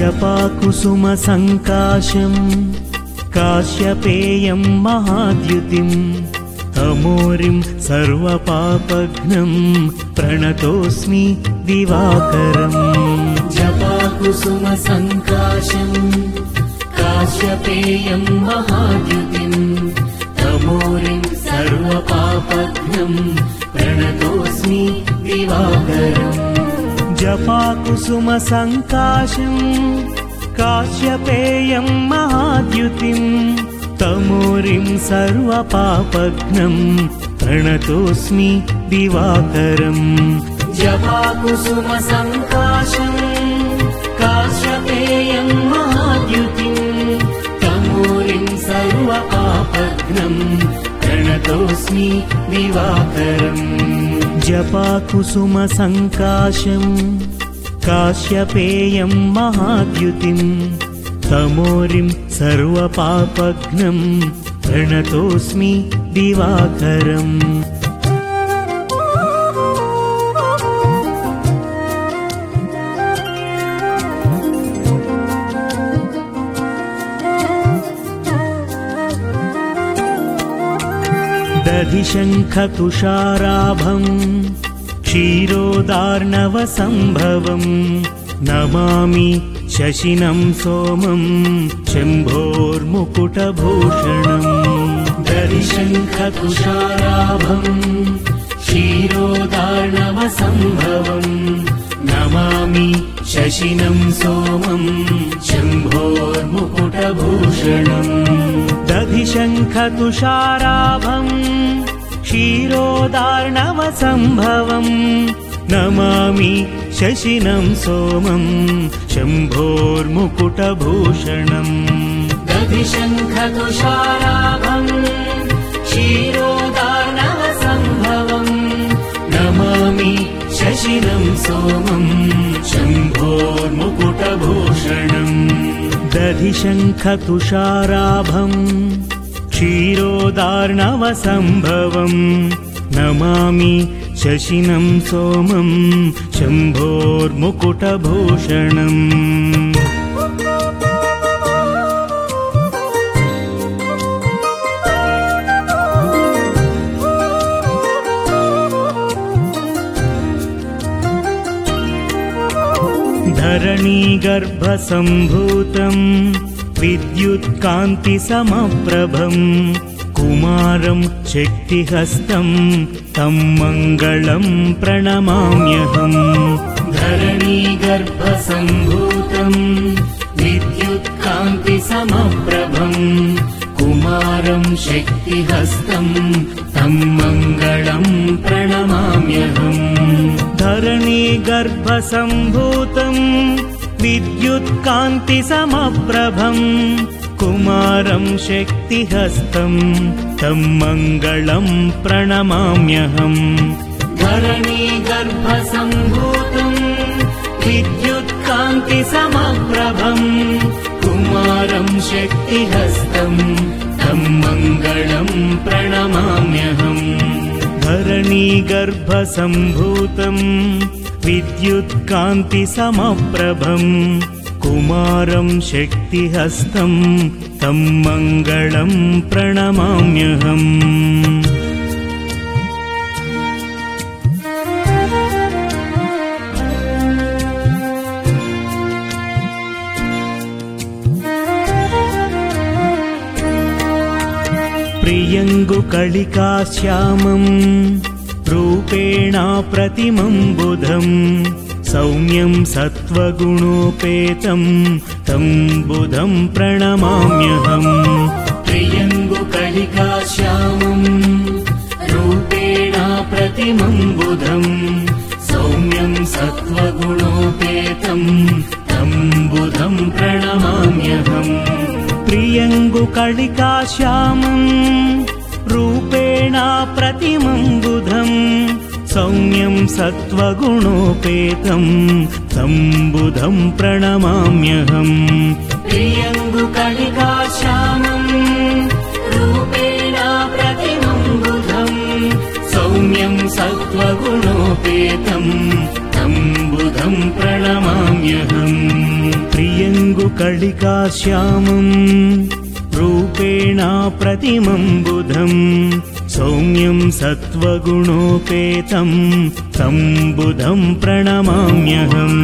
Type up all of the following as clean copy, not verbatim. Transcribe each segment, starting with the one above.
जपाकुसुमसङ्काशम् काश्यपेयं महाद्युतिम् तमोरिं सर्वपापघ्नं प्रणतोऽस्मि दिवाकरम्। जपाकुसुमसङ्काशम् काश्यपेयं महाद्युतिम् तमोरिं सर्वपापघ्नं प्रणतोऽस्मि दिवाकरम्। जपाकुसुमसङ्काशम् काश्यपेयं महाद्युतिम् तमोरिं सर्वपापघ्नं प्रणतोऽस्मि दिवाकरम्। जपाकुसुमसङ्काशम् काश्यपेयं महाद्युतिम् तमोरिं सर्वपापघ्नं प्रणतोऽस्मि दिवाकरम्। जपाकुसुमसङ्काशम् काश्यपेयं महाद्युतिम् तमोरिं सर्वपापघ्नं प्रणतोऽस्मि दिवाकरम्। दधिशङ्खतुषाराभम् क्षीरोदार्णवसम्भवम् नमामि शशिनं सोमं शम्भोर्मुकुटभूषणम्। दधिशङ्खतुषाराभम् क्षीरोदार्णवसम्भवम् नमामि शशिनं सोमं शम्भोर्मुकुटभूषणम्। दधिशङ्खतुषाराभम् क्षीरोदार्णवसम्भवम् नमामि शशिनं सोमं शम्भोर्मुकुटभूषणम्। दधिशङ्खतुषाराभम् क्षीरोदार्णवसम्भवम् नमामि शशिनं सोमं शम्भोर्मुकुटभूषणम्। दधिशङ्खतुषाराभम् क्षीरोदार्णवसम्भवम् नमामि शशिनं सोमं शम्भोर्मुकुटभूषणम्। धरणीगर्भसम्भूतम् विद्युत्कान्तिसमप्रभम् कुमारं शक्तिहस्तं तं मङ्गलं प्रणमाम्यहम्। धरणीगर्भसम्भूतम् विद्युत्कान्तिसमप्रभम् कुमारं शक्तिहस्तं तं मङ्गलं प्रणमाम्यहम्। धरणीगर्भसम्भूतम् विद्युत्कान्तिसमप्रभम् कुमारं शक्तिहस्तं तं मङ्गलं प्रणमाम्यहम्। धरणीगर्भसम्भूतम् विद्युत्कान्तिसमप्रभम् कुमारं शक्तिहस्तं तं मङ्गलं प्रणमाम्यहम्। धरणीगर्भसम्भूतम् विद्युत्कान्तिसमप्रभम् कुमारं शक्तिहस्तं तं मङ्गलं प्रणमाम्यहम्। प्रियङ्गुकलिकाश्यामम् रूपेणाप्रतिमं बुधम् सौम्यं सत्त्वगुणोपेतं तं बुधं प्रणमाम्यहम्। प्रियङ्गुकलिकाश्यामम् रूपेणाप्रतिमं बुधम् सौम्यं सत्त्वगुणोपेतं तं बुधं प्रणमाम्यहम्। प्रियङ्गुकलिकाश्यामम् रूपेणाप्रतिमं बुधम् सौम्यं सत्त्वगुणोपेतं तं बुधं प्रणमाम्यहम्। प्रियङ्गुकलिकाश्यामम् रूपेणाप्रतिमं बुधम् सौम्यं सत्त्वगुणोपेतं तं बुधं प्रणमाम्यहम्। प्रियङ्गुकलिकाश्यामम् कलिकाश्यामम् रूपेणा प्रतिमं बुधम् सौम्यं सत्त्वगुणोपेतं तं बुधं प्रणमाम्यहम्।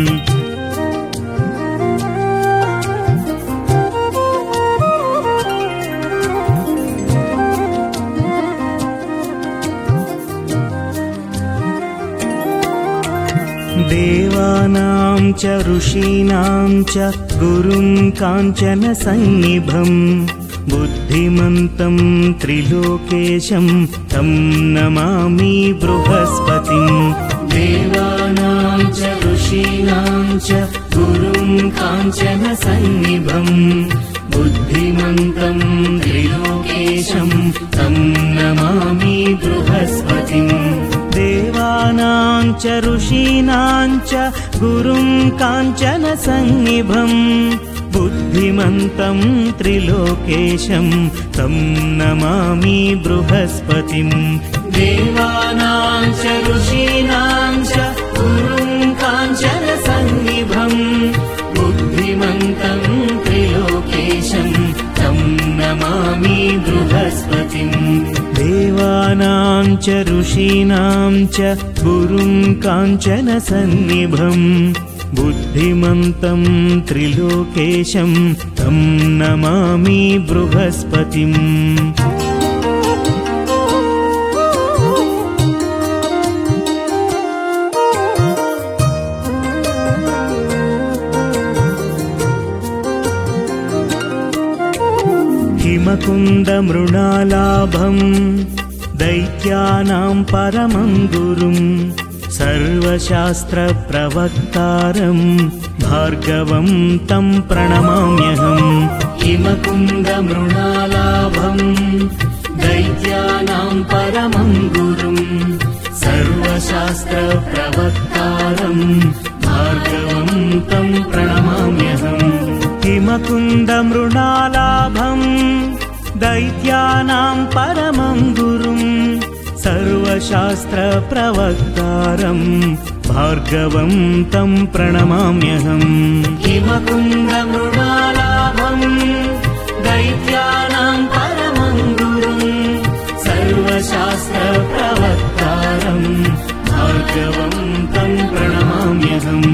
देवानां च ऋषीणां च गुरुं काञ्चन सन्निभम् बुद्धिमन्तं त्रिलोकेशं तं नमामि बृहस्पतिम्। देवानां च ऋषीणां च गुरुं काञ्चन सन्निभम् बुद्धिमन्तं त्रिलोकेशं तं नमामि बृहस्पतिम्। देवानां च ऋषीणां च गुरुं काञ्चन सन्निभम् बुद्धिमन्तं त्रिलोकेशं तं नमामि बृहस्पतिम्। देवानां च ऋषीणां च गुरुं काञ्चन सन्निभम् बुद्धिमन्तं त्रिलोकेशं तं नमामि बृहस्पतिम्। देवानां च ऋषीणां च गुरुं काञ्चन सन्निभम् बुद्धिमन्तं त्रिलोकेशं तं नमामि बृहस्पतिम्। हिमकुन्दमृणालाभं दैत्यानां परमं गुरुं सर्वशास्त्रप्रवक्तारं भार्गवं तं प्रणमाम्यहम्। हिमकुन्दमृणालाभं दैत्यानां परमं गुरुं सर्वशास्त्रप्रवक्तारं भार्गवं तं प्रणमाम्यहम्। हिमकुन्दमृणालाभं दैत्यानां परमं गुरुं सर्वशास्त्रप्रवक्तारं भार्गवं तं प्रणमाम्यहम्। हिमकुन्दमृणालाभं दैत्यानां परमं गुरुं सर्वशास्त्रप्रवक्तारं भार्गवं तं प्रणमाम्यहम्।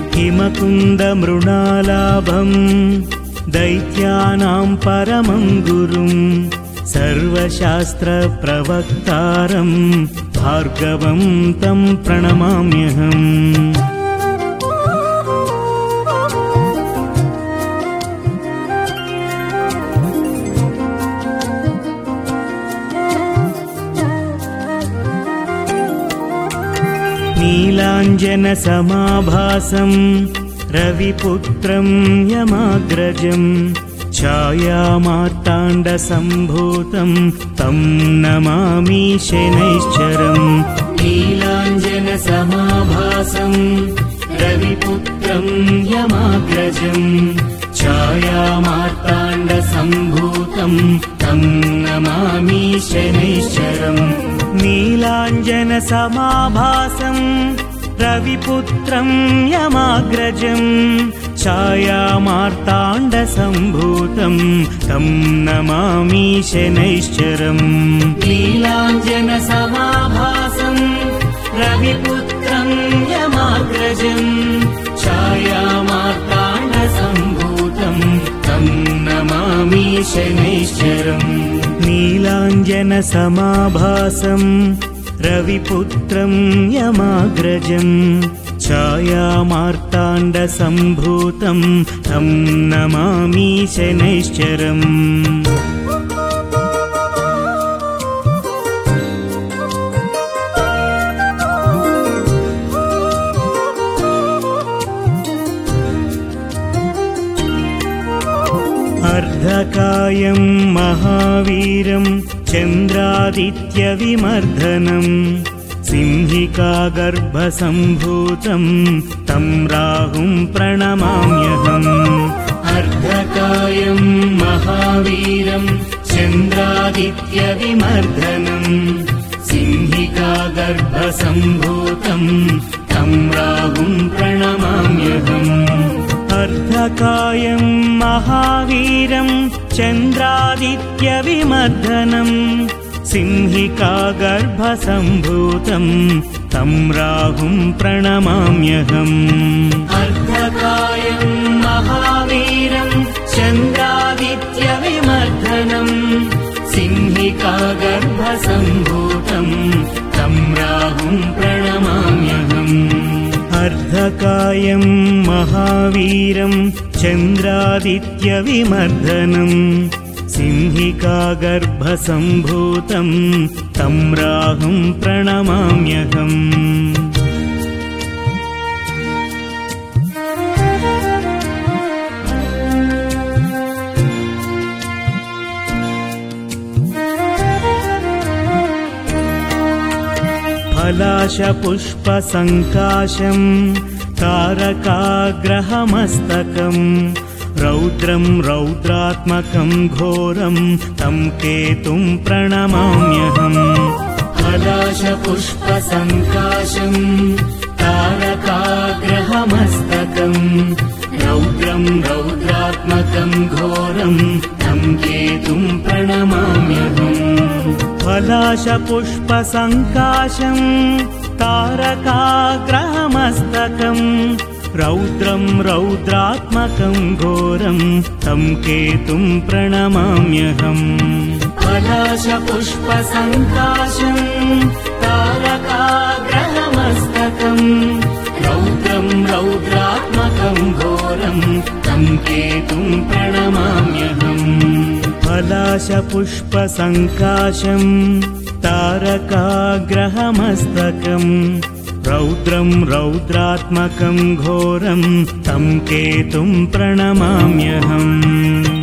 हिमकुन्दमृणालाभं दैत्यानां परमं गुरुं सर्वशास्त्रप्रवक्तारं भार्गवं तं प्रणमाम्यहम्। नीलाञ्जनसमाभासं रविपुत्रं यमाग्रजं छायामार्ताण्डसम्भूतं तं नमामि शनैश्चरम्। नीलाञ्जनसमाभासं रविपुत्रं यमाग्रजं छायामार्ताण्डसम्भूतं तं नमामि शनैश्चरम्। नीलाञ्जनसमाभासं रविपुत्रं यमाग्रजं छायामार्ताण्डसम्भूतं तं नमामि शनैश्चरम्। नीलाञ्जनसमाभासं रविपुत्रं यमाग्रजं छायामार्ताण्डसम्भूतं तं नमामि शनैश्चरम्। नीलाञ्जनसमाभासं रविपुत्रं यमाग्रजं छायामार्ताण्डसम्भूतं तं नमामि शनैश्चरम्। अर्धकायं महावीरं चन्द्रादित्यविमर्दनं सिंहिकागर्भसम्भूतं तं राहुं प्रणमाम्यहम्। अर्धकायं महावीरं चन्द्रादित्यविमर्दनं सिंहिकागर्भसम्भूतं तं राहुं प्रणमाम्यहम्। अर्धकायं महावीरं चन्द्रादित्यविमर्दनं सिंहिकागर्भसम्भूतं तं राहुं प्रणमाम्यहम् अर्धकायं महावीरं चन्द्रादित्यविमर्दनं सिंहिकागर्भसम्भूतं तं राहुं प्रणमाम्यहम् अर्धकायं महावीरं चन्द्रादित्यविमर्दनं सिंहिकागर्भसम्भूतं तं राहुं प्रणमाम्यहम् फलाशपुष्पसङ्काशं तारकाग्रहमस्तकं रौद्रं रौद्रात्मकं घोरं तं केतुं प्रणमाम्यहम् फलाशपुष्पसङ्काशं तारकाग्रहमस्तकं रौद्रं रौद्रात्मकं घोरं तं केतुं प्रणमाम्यहम् फलाशपुष्पसङ्काशं तारकाग्रहमस्तकं रौद्रं रौद्रात्मकं घोरं तं केतुं प्रणमाम्यहम् फलाशपुष्पसङ्काशं तारकाग्रहमस्तकं रौद्रं रौद्रात्मकं घोरं तं केतुं प्रणमाम्यहम् फलाशपुष्पसङ्काशं तारकाग्रहमस्तकं रौद्रं रौद्रात्मकं घोरं तं केतुं प्रणमाम्यहम्